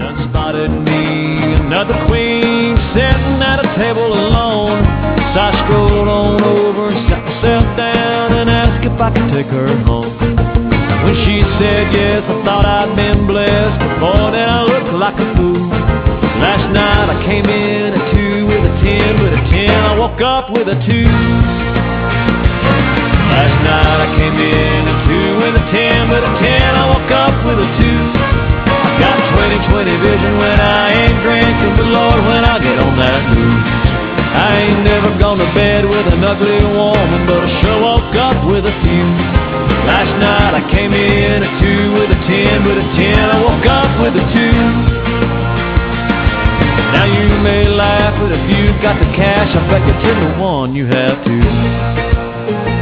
Done spotted me another queen sitting at a table alone. So I strolled on over and sat myself down and asked if I could take her home. When she said yes, I thought I'd been blessed, but boy, then I looked like a fool. Last night I came in at 2 with a 10, with a 10 I woke up with a 2. Last night I came in at 2 with a 10, with a 10 I woke up with a 2. I got 20/20 vision when I ain't drinking, but Lord, when I get on that move, I ain't never gone to bed with an ugly woman, but I sure woke up with a few. Last night I came in at 2 with a 10, with a 10 I woke up with a 2. Now you may laugh, but if you've got the cash, I bet you 10 to 1 you have to.